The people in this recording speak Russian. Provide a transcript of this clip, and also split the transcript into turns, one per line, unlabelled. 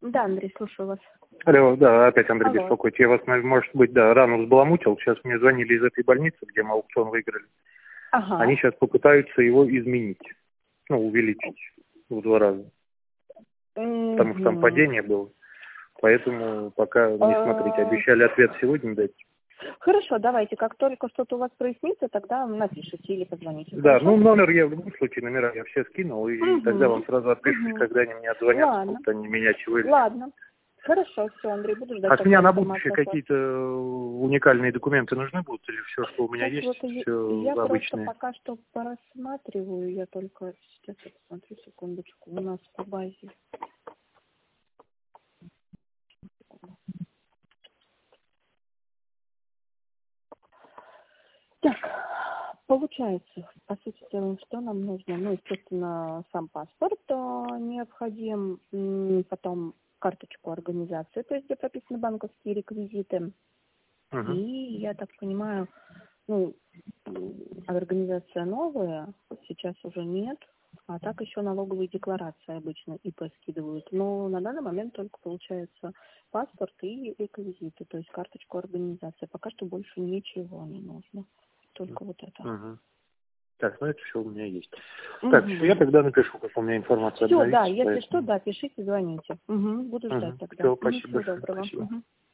Да, Андрей, слушаю вас.
Алло, да, опять Андрей
Алло.
беспокоит. Я вас, может быть, да, рано взбаламутил. Сейчас мне звонили из этой больницы, где мы аукцион выиграли.
Ага.
Они сейчас попытаются его изменить. Ну, увеличить в 2 раза. Потому что там падение было. Поэтому пока не смотрите. Обещали ответ сегодня дать.
Хорошо, давайте. Как только что-то у вас прояснится, тогда напишите или позвоните.
Да,
Хорошо?
ну номер я в любом случае, номера я все скинул, и тогда вам сразу отпишусь, когда они мне отзвонят, будут они меня чего или...
Ладно. Хорошо, все, Андрей, буду ждать.
А с меня на будущее какие-то уникальные документы нужны будут, или все, что у меня
Сейчас
есть,
вот
все
я
обычное?
просто пока что просматриваю, я только сейчас посмотрю, секундочку, у нас по базе. Так, получается, по сути дела, что нам нужно? Ну, естественно, сам паспорт необходим, потом карточку организации, то есть где прописаны банковские реквизиты.
Угу.
И, я так понимаю, ну, организация новая, сейчас уже нет, а так еще налоговые декларации обычно ИП скидывают. Но на данный момент только получается паспорт и реквизиты, то есть карточку организации. Пока что больше ничего не нужно, только вот это.
Угу. Так, ну это все у меня есть. Так, все, я тогда напишу, как у меня информация
Все,
обновится.
да, если что, да, пишите, звоните. Буду ждать тогда.
Все, спасибо
Всего
большое.
доброго.
Спасибо.